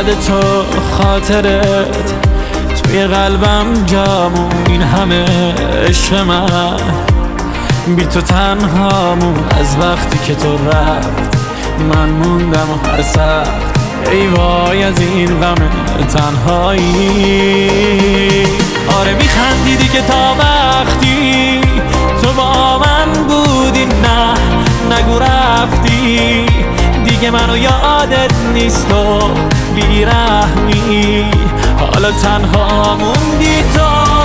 یاد تو خاطرت توی قلبم جامون، این همه عشق من بی تو تنهامون. از وقتی که تو رفت من موندم هر سخت، ای وای از این غم تنهایی. آره میخندیدی که تا وقتی تو با من بودی، نه نگو رفتی دیگه منو یادت نیست و بیرحمی، حالا تنها موندی تو.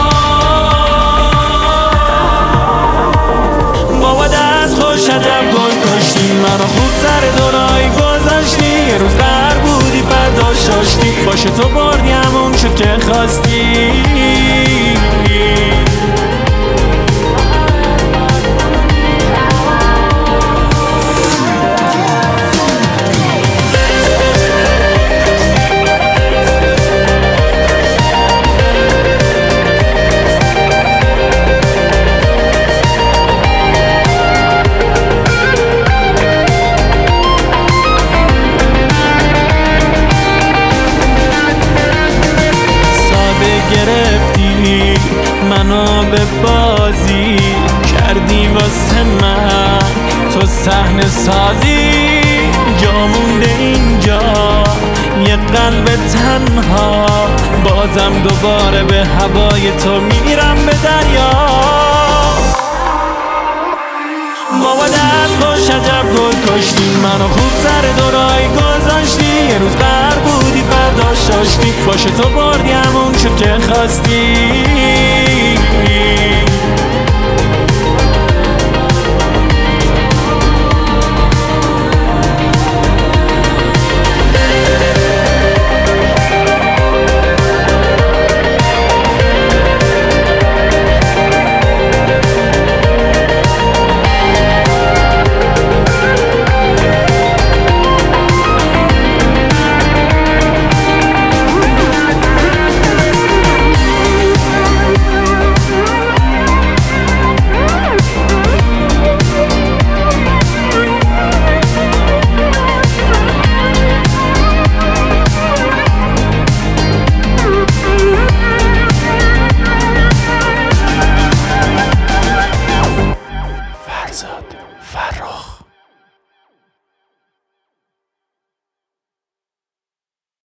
بابا دست خوش عجب گل کشتی، منو خوب سر دورایی گذاشتی، یه روز قهر بودی فردا شاشتی، باشه تو بردی همون شد که خواستی. گرفتی منو به بازی کردی واسه من، تو صحنه سازی جا مونده اینجا یه قلب تنها، بازم دوباره به هوای تو میرم به دریا. بابا دست خوش عجب گل کشتی، منو خوب سر دورایی گذاشتی، یه روز قهر بودی فردا شاشتی، باشه تو بردی همون شد که خواستی.